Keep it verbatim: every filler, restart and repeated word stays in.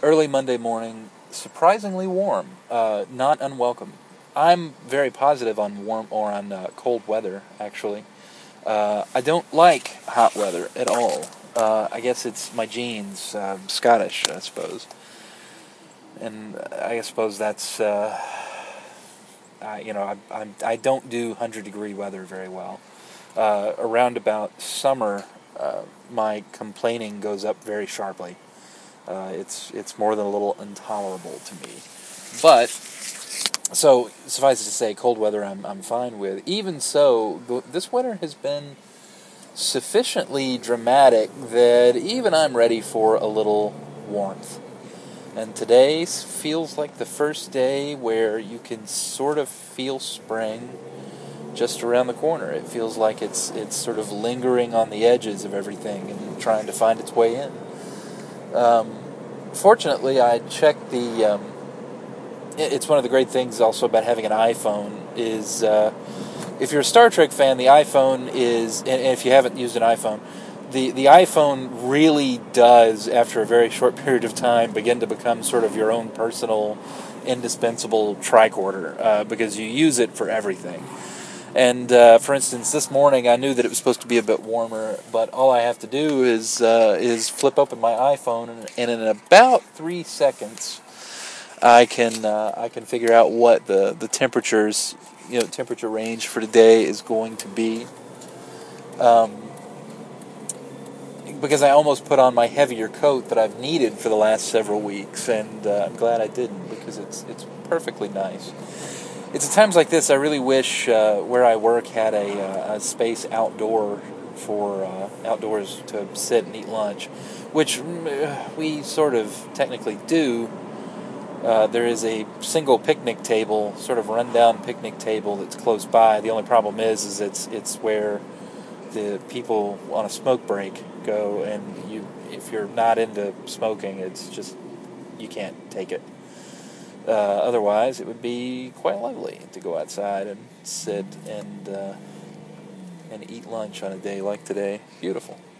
early Monday morning, surprisingly warm, uh, not unwelcome. I'm very positive on warm or on uh, cold weather, actually. Uh, I don't like hot weather at all. Uh, I guess it's my genes, uh, Scottish, I suppose. And I suppose that's, uh, I, you know, I, I, I don't do one hundred degree weather very well. Uh, around about summer, uh, my complaining goes up very sharply. Uh, it's it's more than a little intolerable to me. But so suffice it to say, cold weather I'm I'm fine with. Even so, th- this winter has been sufficiently dramatic that even I'm ready for a little warmth. And today feels like the first day where you can sort of feel spring just around the corner. It feels like it's it's sort of lingering on the edges of everything and trying to find its way in. Um, fortunately, I checked the. Um, it's one of the great things also about having an iPhone is uh, if you're a Star Trek fan, the iPhone is, and if you haven't used an iPhone, the the iPhone really does, after a very short period of time, begin to become sort of your own personal, indispensable tricorder uh, because you use it for everything. And uh, for instance, this morning I knew that it was supposed to be a bit warmer, but all I have to do is uh, is flip open my iPhone, and, and in about three seconds, I can uh, I can figure out what the, the temperatures you know temperature range for today is going to be. Um, because I almost put on my heavier coat that I've needed for the last several weeks, and uh, I'm glad I didn't because it's it's perfectly nice. It's at times like this I really wish uh, where I work had a, uh, a space outdoor for uh, outdoors to sit and eat lunch, which uh, we sort of technically do. Uh, there is a single picnic table, sort of rundown picnic table that's close by. The only problem is, is it's it's where the people on a smoke break go, and you if you're not into smoking, it's just you can't take it. Uh, otherwise, it would be quite lovely to go outside and sit and uh, and eat lunch on a day like today. Beautiful.